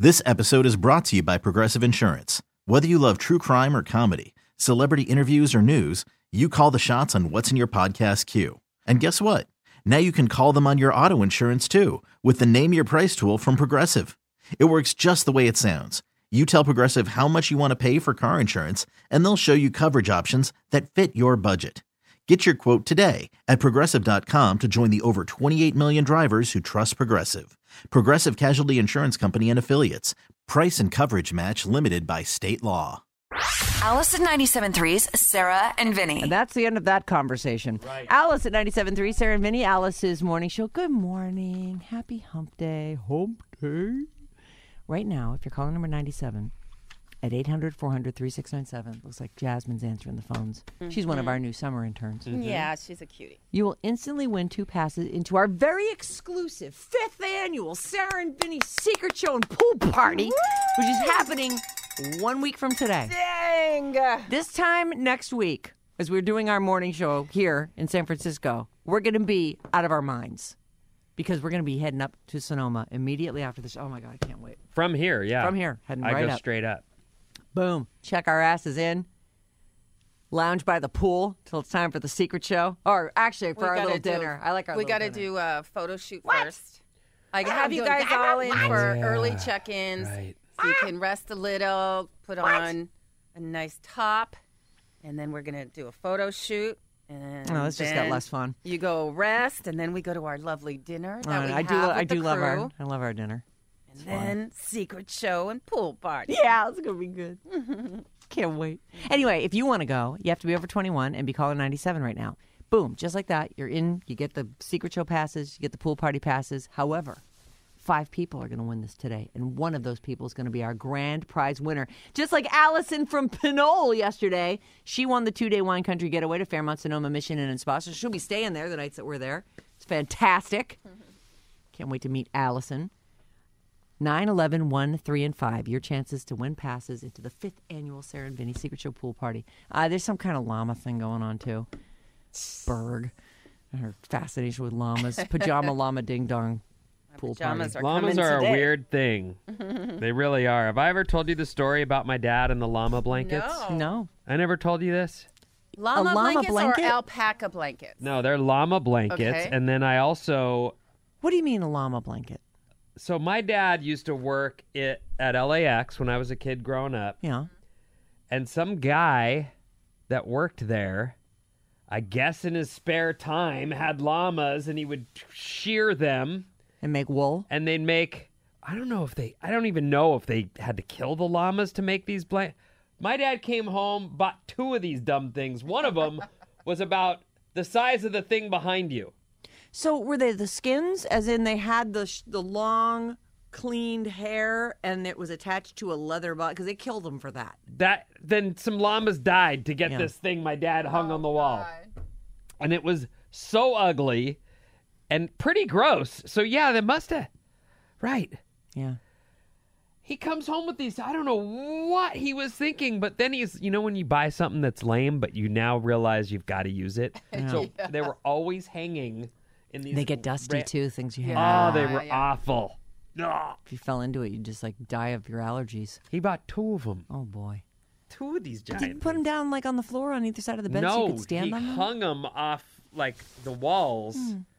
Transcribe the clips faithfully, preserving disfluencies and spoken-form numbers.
This episode is brought to you by Progressive Insurance. Whether you love true crime or comedy, celebrity interviews or news, you call the shots on what's in your podcast queue. And guess what? Now you can call them on your auto insurance too with the Name Your Price tool from Progressive. It works just the way it sounds. You tell Progressive how much you want to pay for car insurance, and they'll show you coverage options that fit your budget. Get your quote today at Progressive dot com to join the over twenty-eight million drivers who trust Progressive. Progressive Casualty Insurance Company and Affiliates. Price and coverage match limited by state law. Alice at ninety-seven point three's Sarah and Vinny. And that's the end of that conversation. Right. Alice at ninety-seven point three, Sarah and Vinny, Alice's morning show. Good morning. Happy hump day. Hump day. Right now, if you're calling number ninety-seven at eight hundred, four hundred, thirty-six ninety-seven, looks like Jasmine's answering the phones. Mm-hmm. She's one of our new summer interns. Mm-hmm. Yeah, she's a cutie. You will instantly win two passes into our very exclusive fifth annual Sarah and Vinny Secret Show and Pool Party, Woo! Which is happening one week from today. Dang! This time next week, as we're doing our morning show here in San Francisco, we're going to be out of our minds because we're going to be heading up to Sonoma immediately after this. Oh, my God, I can't wait. From here, yeah. From here, heading I right go up. straight up. Boom. Check our asses in. Lounge by the pool till it's time for the secret show. Or actually, for We our gotta little do- dinner. I like our We little got to dinner. do a photo shoot What? first. I What? have you Doing guys that? all in for Yeah. early check-ins, Right. so you can rest a little, put on a nice top, and then we're gonna do a photo shoot. And Oh, this just got then less fun. You go rest, and then we go to our lovely dinner that Uh, we I have do. with I the do love our. crew. I love our dinner. And then secret show and pool party. Yeah, it's gonna be good. Can't wait. Anyway, if you want to go, you have to be over twenty-one and be calling ninety-seven right now. Boom, just like that. You're in. You get the secret show passes. You get the pool party passes. However, five people are going to win this today, and one of those people is going to be our grand prize winner. Just like Allison from Pinole yesterday, she won the two-day wine country getaway to Fairmont Sonoma Mission Inn and Spa. So she'll be staying there the nights that we're there. It's fantastic. Can't wait to meet Allison. nine, eleven, one, three, and five. Your chances to win passes into the fifth annual Sarah and Vinny Secret Show Pool Party. Uh, there's some kind of llama thing going on, too. Berg. Her fascination with llamas. Pajama llama ding dong pool pajamas party. are Llamas coming are today. a weird thing. They really are. Have I ever told you the story about my dad and the llama blankets? No. No. I never told you this? Llama, A llama blankets blanket? or alpaca blankets? No, they're llama blankets. Okay. And then I also... What do you mean a llama blanket? So my dad used to work it at L A X when I was a kid growing up. Yeah. And some guy that worked there, I guess in his spare time, had llamas and he would shear them And make wool? and they'd make, I don't know if they, I don't even know if they had to kill the llamas to make these blankets. My dad came home, bought two of these dumb things. One of them was about the size of the thing behind you. So were they the skins, as in they had the sh- the long, cleaned hair and it was attached to a leather body? Because they killed them for that. That then some llamas died to get Yeah. this thing my dad hung on the wall. And it was so ugly and pretty gross. So yeah, they must have. Right. Yeah. He comes home with these. I don't know what he was thinking, but then he's, you know, when you buy something that's lame, but you now realize you've got to use it. So they were always hanging in these. They get dusty, ra- too, things you have. Oh, they were yeah. awful. Ugh. If you fell into it, you'd just, like, die of your allergies. He bought two of them. Oh, boy. Two of these giant. Did you put them down, like, on the floor on either side of the bed no, so you could stand he on them? hung them off like the walls,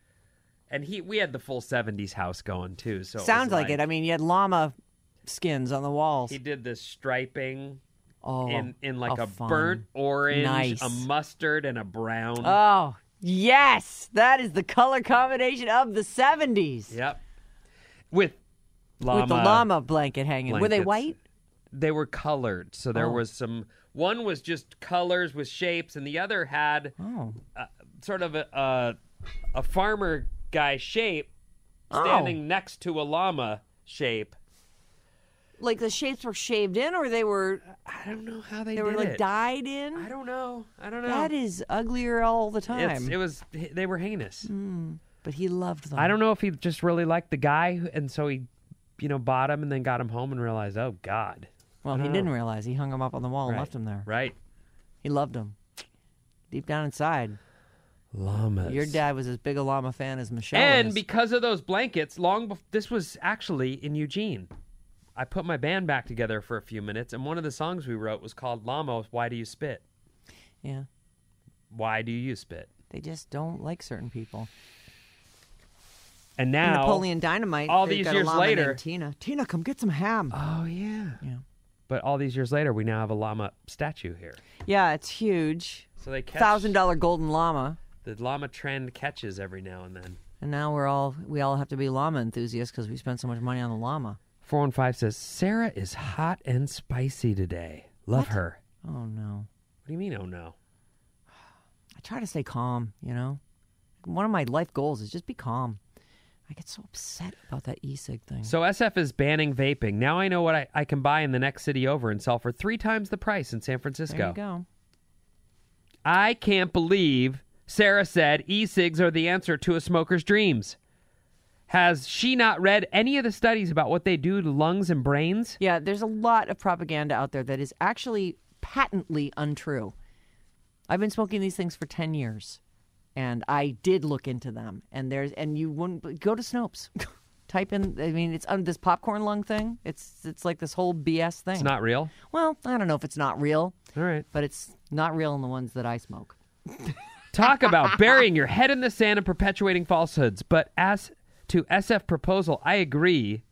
and he we had the full seventies house going too. So it Sounds was like, it. I mean, you had llama skins on the walls. he did this striping oh, in in like how a fun. burnt orange, Nice. a mustard, and a brown. Oh, yes. That is the color combination of the seventies. Yep, with llama. With the llama blanket hanging. Were they blankets. white? They were colored, so there Oh. was some. One was just colors with shapes, and the other had Oh. uh, sort of a, a a farmer guy shape Oh. standing next to a llama shape. Like the shapes were shaved in or they were I don't know how they, they did were like it. dyed in? I don't know. I don't know. That is uglier all the It's, time. it was. They were heinous. But he loved them. I don't know if he just really liked the guy, and so he, you know, bought him and then got him home and realized, oh God. Well, I he don't didn't know. realize. He hung them up on the wall and Right. left them there. Right. He loved them. Deep down inside. Llamas. Your dad was as big a llama fan as Michelle And is. because of those blankets, long before this was actually in Eugene. I put my band back together for a few minutes, and one of the songs we wrote was called Llama, Why Do You Spit? Yeah. Why do you spit? They just don't like certain people. And now, Napoleon Dynamite. all they've these got a years llama later- named Tina. Tina, come get some ham. oh, yeah. yeah. But all these years later, we now have a llama statue here. Yeah, it's huge. So they catch, Thousand dollar golden llama. the llama trend catches every now and then. And now we're all we all have to be llama enthusiasts because we spent so much money on the llama. four one five says, Sarah is hot and spicy today. Love her. Oh no. What do you mean, oh no? I try to stay calm, you know? One of my life goals is just be calm. I get so upset about that e-cig thing. So S F is banning vaping. Now I know what I, I can buy in the next city over and sell for three times the price in San Francisco. There you go. I can't believe Sarah said e-cigs are the answer to a smoker's dreams. Has she not read any of the studies about what they do to lungs and brains? Yeah, there's a lot of propaganda out there that is actually patently untrue. I've been smoking these things for ten years, and I did look into them. And there's and you wouldn't go to Snopes, type in. I mean, it's um, this popcorn lung thing. It's it's like this whole B S thing. It's not real? Well, I don't know if it's not real, All right. but it's not real in the ones that I smoke. Talk about burying your head in the sand and perpetuating falsehoods. But as to S F proposal, I agree.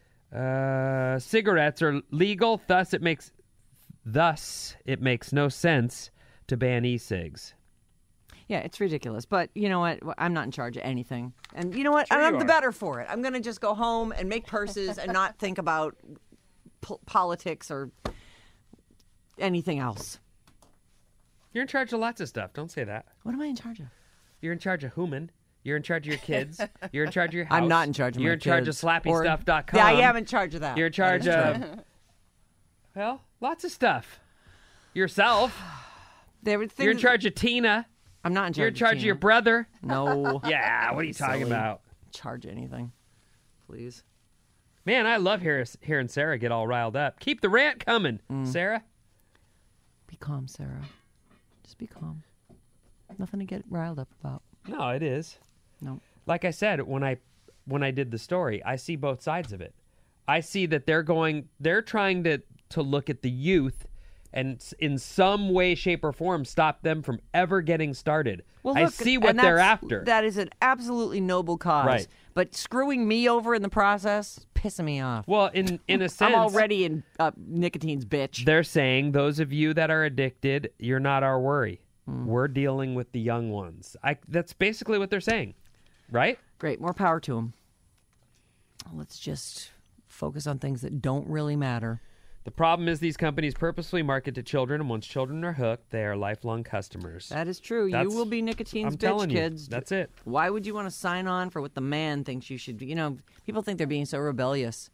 Uh, cigarettes are legal, thus it makes thus it makes no sense to ban e-cigs. Yeah, it's ridiculous. But you know what? I'm not in charge of anything. And you know what? Sure I'm you the are. better for it. I'm going to just go home and make purses and not think about po- politics or anything else. You're in charge of lots of stuff. Don't say that. What am I in charge of? You're in charge of human. You're in charge of your kids. You're in charge of your house. I'm not in charge of You're my in charge kids. of slappy Or- stuff dot com. Yeah, I am in charge of that. You're in charge That is of, true. well, lots of stuff. Yourself. There were things You're in charge of Tina. I'm not in charge You're in charge of, Tina. your brother. No. Yeah, what are you talking Silly. about? Charge anything. Please. Man, I love hear, hearing Sarah get all riled up. Keep the rant coming, Mm. Sarah. Be calm, Sarah. Just be calm. Nothing to get riled up about. No, it is. No. Like I said, when I when I did the story, I see both sides of it. I see that they're going, they're trying to to look at the youth and s- in some way, shape, or form stop them from ever getting started. Well, I look, see what and they're that's- after. That is an absolutely noble cause. Right. But screwing me over in the process, pissing me off. well, in in a sense, I'm already in uh, nicotine's bitch. they're saying those of you that are addicted, you're not our worry. Hmm. We're dealing with the young ones. I, that's basically what they're saying, right? Great. More power to them. Let's just focus on things that don't really matter. The problem is these companies purposely market to children, and once children are hooked, they are lifelong customers. That is true. That's- you will be nicotine's I'm bitch, telling you, kids. that's it. Why would you want to sign on for what the man thinks you should be? You know, people think they're being so rebellious.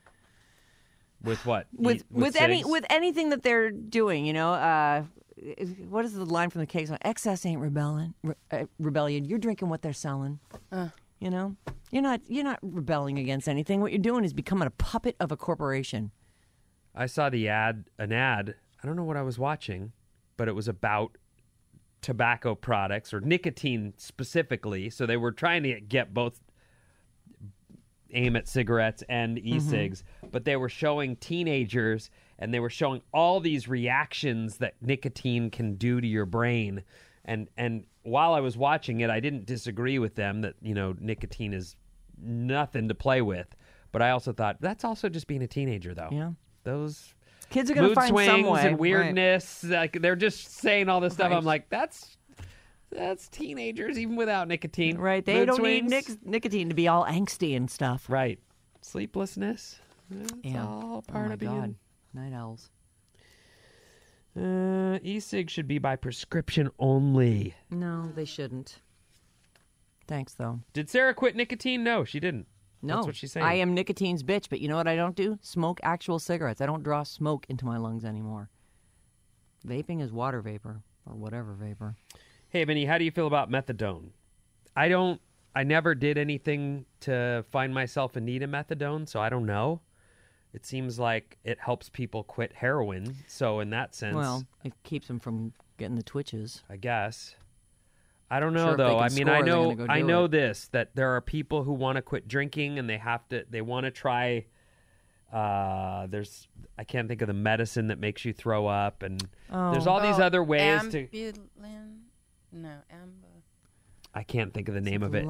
With what? with Eat- with, any cigs? with anything that they're doing, you know. Uh, what is the line from the cake song? Excess ain't rebellion. Re- uh, rebellion. You're drinking what they're selling. You know, you're not you're not rebelling against anything. What you're doing is becoming a puppet of a corporation. I saw the ad, an ad. I don't know what I was watching, but it was about tobacco products or nicotine specifically. So they were trying to get both aim at cigarettes and e-cigs, but they were showing teenagers and they were showing all these reactions that nicotine can do to your brain. And and while I was watching it, I didn't disagree with them that, you know, nicotine is nothing to play with. But I also thought that's also just being a teenager, though. Yeah. Those Kids are going to mood find swings some way. and Right. weirdness, like they're just saying all this stuff. Right. I'm like, that's that's teenagers even without nicotine. Right. They Mood don't swings. need nic- nicotine to be all angsty and stuff. Right. Sleeplessness. It's Yeah. all Oh part my of God. being. Night owls. Uh, e-cig should be by prescription only. No, they shouldn't. Thanks, though. Did Sarah quit nicotine? No, she didn't. No, That's what she's saying. I am nicotine's bitch, but you know what I don't do? Smoke actual cigarettes. I don't draw smoke into my lungs anymore. Vaping is water vapor or whatever vapor. Hey, Vinny, how do you feel about methadone? I don't, I never did anything to find myself in need of methadone, so I don't know. It seems like it helps people quit heroin. So in that sense, Well, it keeps them from getting the twitches. I guess. I don't know Sure, if they though. can I mean, score, I they're know gonna go I do know it. this that there are people who want to quit drinking and they have to they want to try Uh, there's I can't think of the medicine that makes you throw up, and Oh. there's all these Oh, other ways to. Ambulin? No, amb. I can't think of the name of it.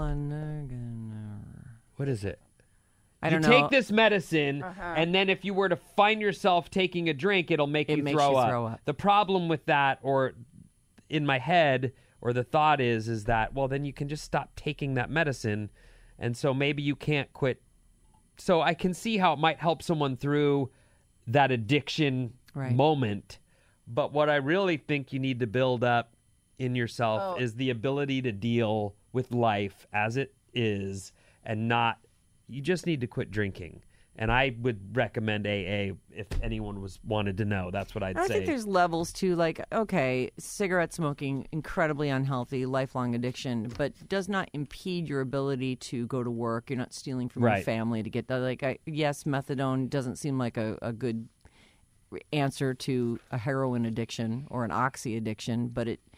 What is it? I don't you know. take this medicine, Uh-huh. and then if you were to find yourself taking a drink, it'll make It you, makes throw, you up. throw up. The problem with that, or in my head, or the thought is, is that, well, then you can just stop taking that medicine, and so maybe you can't quit. So I can see how it might help someone through that addiction Right. moment, but what I really think you need to build up in yourself Oh. is the ability to deal with life as it is, and not. You just need to quit drinking. And I would recommend A A if anyone was wanted to know. That's what I'd I say. think there's levels to, like, okay, cigarette smoking, incredibly unhealthy, lifelong addiction, but does not impede your ability to go to work. You're not stealing from your Right. family to get that. Like, I, yes, methadone doesn't seem like a, a good answer to a heroin addiction or an oxy addiction, but it,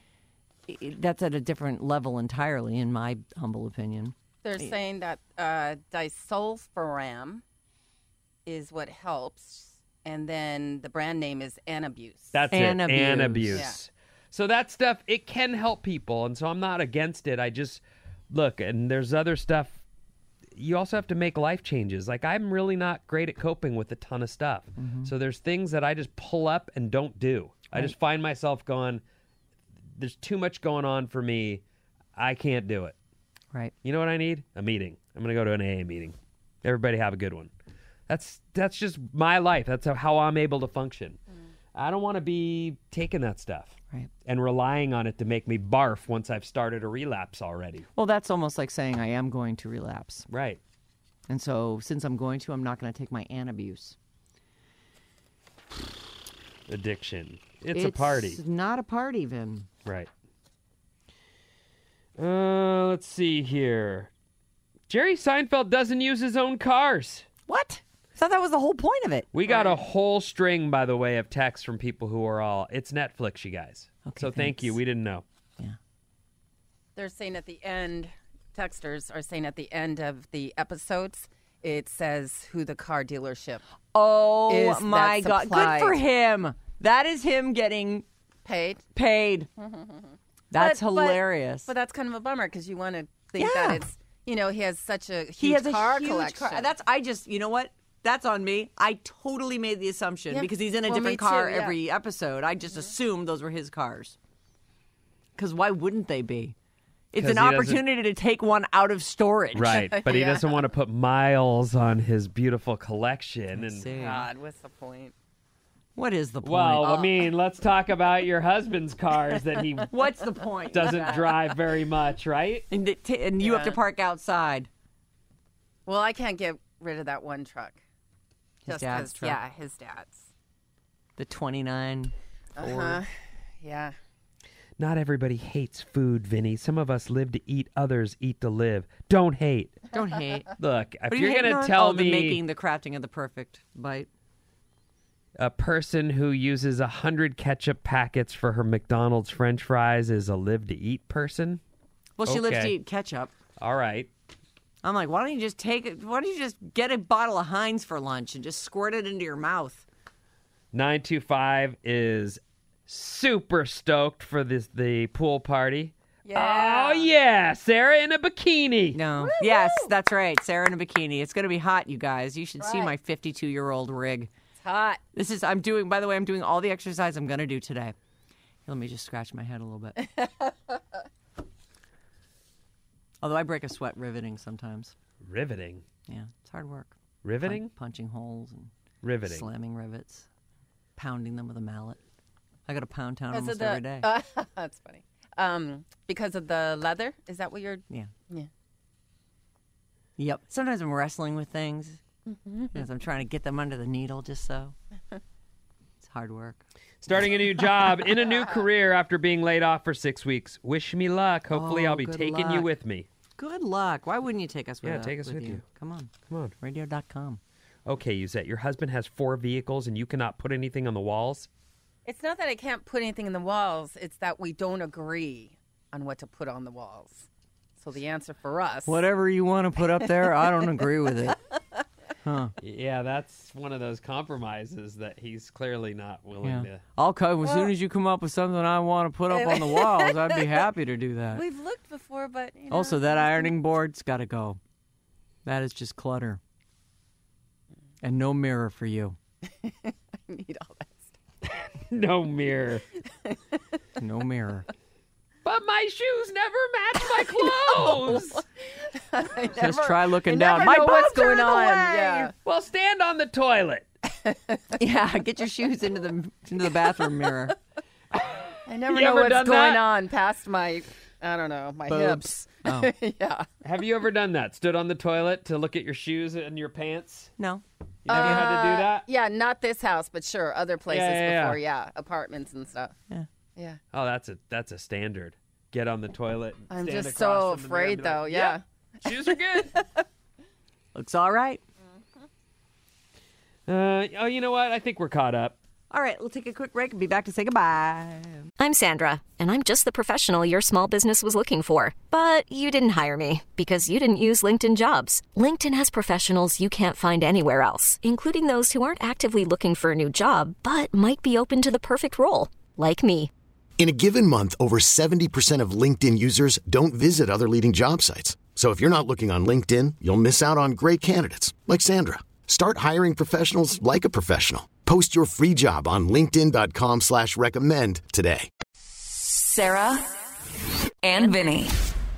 it that's at a different level entirely, in my humble opinion. They're saying that uh, disulfiram is what helps, and then the brand name is Anabuse. That's And it. abuse. And abuse. Yeah. So that stuff, it can help people. And so I'm not against it. I just, look, and there's other stuff. You also have to make life changes. Like, I'm really not great at coping with a ton of stuff. Mm-hmm. So there's things that I just pull up and don't do. I just find myself going, there's too much going on for me. I can't do it. Right. You know what I need? A meeting. I'm going to go to an A A meeting. Everybody have a good one. That's that's just my life. That's how, how I'm able to function. Mm. I don't want to be taking that stuff Right. and relying on it to make me barf once I've started a relapse already. Well, that's almost like saying I am going to relapse. Right. And so since I'm going to, I'm not going to take my Anabuse. Addiction. It's, a party. It's not a party, Vin. Right. Uh, let's see here. Jerry Seinfeld doesn't use his own cars. What? I thought that was the whole point of it. We got a whole string, by the way, of texts from people who are all, it's Netflix, you guys. Okay, so thank thanks. you. We didn't know. Yeah. They're saying at the end, texters are saying at the end of the episodes, it says who the car dealership Oh Is my that God. supplied? Good for him. That is him getting paid. paid. That's But- but- hilarious. But that's kind of a bummer because you want to think Yeah. that it's, you know, he has such a huge he has a car huge collection. car. That's I just, you know what? That's on me. I totally made the assumption Yeah. because he's in a Well, me different car too, yeah. every episode. I just assumed those were his cars. Because why wouldn't they be? It's 'Cause an he doesn't- opportunity to take one out of storage. Right, but he Yeah. doesn't want to put miles on his beautiful collection. And See. God, what's the point? What is the point? well, I mean, let's talk about your husband's cars that he What's the point? doesn't drive very much, right? And, the t- and you have to Yeah. park outside. Well, I can't get rid of that one truck. His Just dad's 'cause- truck. Yeah, his dad's. The twenty-nine. Uh huh. Yeah. Not everybody hates food, Vinny. Some of us live to eat, others eat to live. Don't hate. Don't hate. Look, if What are you you're hating going on? to tell oh, the me making, the crafting of the perfect bite. a person who uses a hundred ketchup packets for her McDonald's French fries is a live to eat person, Well, she lives to Okay. eat ketchup. all right. I'm like, why don't you just take it? Why don't you just get a bottle of Heinz for lunch and just squirt it into your mouth? nine two five is super stoked for this the pool party. Yeah. Oh, yeah. Sarah in a bikini. No. Yes, that's right. Sarah in a bikini. It's going to be hot, you guys. You should see Right. my fifty-two-year-old rig. It's hot. This is, I'm doing, by the way, I'm doing all the exercise I'm going to do today. Here, let me just scratch my head a little bit. Although I break a sweat riveting sometimes. Riveting. Yeah, it's hard work. Riveting? Pun- punching holes and Riveting. slamming rivets, pounding them with a mallet. I got to pound town Because almost of the, every day. Uh, that's funny. Um, because of the leather? Is that what you're? yeah. Yeah. Yep. Sometimes I'm wrestling with things because I'm trying to get them under the needle just so. It's hard work. Starting a new job in a new career after being laid off for six weeks. Wish me luck. Hopefully, Oh, I'll be good taking you luck. with me. Good luck. Why wouldn't you take us with Yeah, uh, take us with you. Come on. Come on. radio dot com. Okay, Yuzette, your husband has four vehicles and you cannot put anything on the walls? It's not that I can't put anything in the walls. It's that we don't agree on what to put on the walls. So the answer for us. Whatever you want to put up there, I don't agree with it. Huh. Yeah, that's one of those compromises that he's clearly not willing Yeah. to. I'll come as soon as you come up with something I want to put up on the walls. I'd be happy to do that. We've looked before, but you know, Also, that ironing board's got to go. That is just clutter. And no mirror for you. I need all that stuff. No mirror. No mirror. But my shoes never match my clothes. Just try looking you down. never My know what's bumps are going in the on. way. Yeah. Well, stand on the toilet. Yeah, get your shoes into the into the bathroom mirror. I never You know ever what's done going that? on past my, I don't know, my Boobs. hips. Oh. Yeah. Have you ever done that? Stood on the toilet to look at your shoes and your pants? No. You never had to do that? Yeah, not this house, but sure, other places Yeah, yeah, before. Yeah, apartments and stuff. Yeah. Yeah. Oh, that's a that's a standard. Get on the toilet. I'm stand just across so from the mirror and afraid, be like, though. Yeah. "Yep, shoes are good. Looks all right. uh, oh, you know what? I think we're caught up. All right, we'll take a quick break and be back to say goodbye. I'm Sandra, and I'm just the professional your small business was looking for. But you didn't hire me because you didn't use LinkedIn Jobs. LinkedIn has professionals you can't find anywhere else, including those who aren't actively looking for a new job, but might be open to the perfect role, like me. In a given month, over seventy percent of LinkedIn users don't visit other leading job sites. So if you're not looking on LinkedIn, you'll miss out on great candidates like Sandra. Start hiring professionals like a professional. Post your free job on linkedin.com slash recommend today. Sarah and Vinny.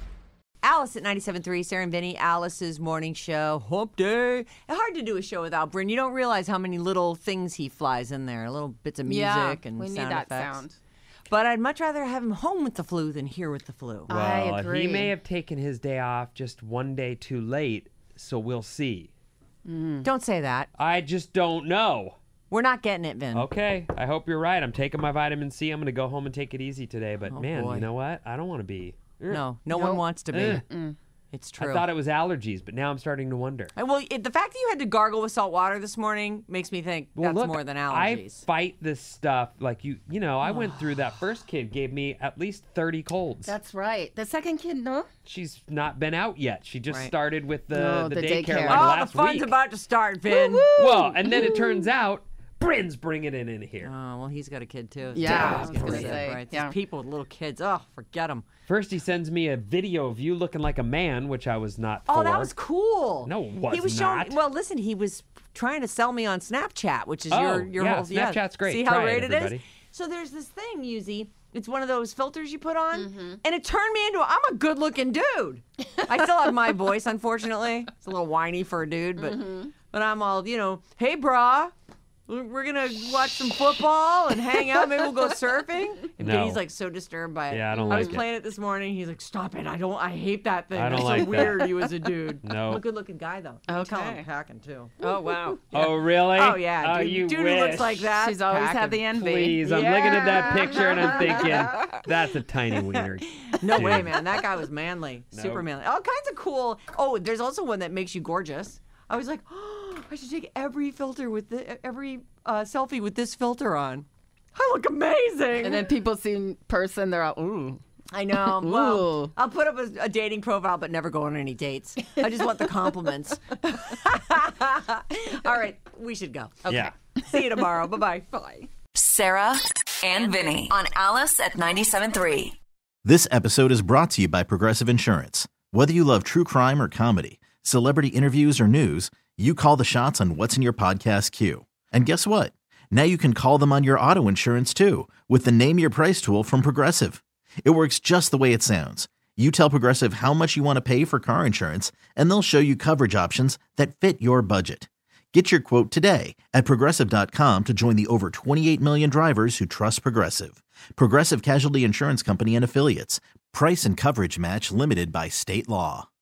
Alice at ninety-seven point three, Sarah and Vinny, Alice's morning show, Hump Day. Hard to do a show without Bryn. You don't realize how many little things he flies in there, little bits of music Yeah, and we need sound that effects. sound. But I'd much rather have him home with the flu than here with the flu. I Well, agree. he may have taken his day off just one day too late, so we'll see. Don't say that. I just don't know. We're not getting it, Vin. Okay, I hope you're right. I'm taking my vitamin C. I'm going to go home and take it easy today. But Oh, man, boy. you know what? I don't want to be. No, no one wants to be. Ugh. It's true. I thought it was allergies, but now I'm starting to wonder. Uh, Well, it, the fact that you had to gargle with salt water this morning makes me think Well, that's look, more than I allergies. fight this stuff like you. You know, I went through that. First kid gave me at least thirty colds. That's right. The second kid, no? She's not been out yet. She just Right. started with the, No, the, the daycare, daycare. like oh, last the fun's week. about to start, Vin. Well, and then it turns out Bryn's bringing it in here. Oh, well, he's got a kid, too. Yeah, Damn, I was gonna gonna say, say, Right. yeah. These people with little kids, oh, forget them. First, he sends me a video of you looking like a man, which I was not Oh, for. that was cool. No, it was He was not. showing. Well, listen, he was trying to sell me on Snapchat, which is Oh, your your yeah, whole Snapchat's great. See how Try it, great it is. everybody. So there's this thing, Yuzi. It's one of those filters you put on, Mm-hmm. and it turned me into. I'm a good-looking dude. I still have my voice, unfortunately. It's a little whiny for a dude, but Mm-hmm. but I'm all, you know, hey, brah. We're gonna watch some football and hang out. Maybe we'll go surfing. And No. Vinny's like so disturbed by it. Yeah, I don't I was like it. playing it this morning. He's like, "Stop it! I don't. I hate that thing. I don't It's like so that. weird. You as a dude. No. I'm a good-looking guy though. You can tell I'm Okay. packing too. Oh, wow. Oh, really? Oh yeah, Oh, dude, you dude who wish. looks like that. She's always packing. had the envy. Please, I'm looking at that picture and I'm thinking, that's a tiny wiener. No Dude. way, man. That guy was manly, No. super manly. All kinds of cool. Oh, there's also one that makes you gorgeous. I was like, oh, I should take every filter with the every uh, selfie with this filter on. I look amazing. And then people see in person, they're all, ooh. I know. Well, Ooh. I'll put up a, a dating profile, but never go on any dates. I just want the compliments. All right, we should go. Okay. Yeah. See you tomorrow. Bye-bye. Bye. Sarah and Vinny on Alice at ninety-seven point three. This episode is brought to you by Progressive Insurance. Whether you love true crime or comedy, celebrity interviews or news, you call the shots on what's in your podcast queue. And guess what? Now you can call them on your auto insurance too with the Name Your Price tool from Progressive. It works just the way it sounds. You tell Progressive how much you want to pay for car insurance, and they'll show you coverage options that fit your budget. Get your quote today at Progressive dot com to join the over twenty-eight million drivers who trust Progressive. Progressive Casualty Insurance Company and Affiliates. Price and coverage match limited by state law.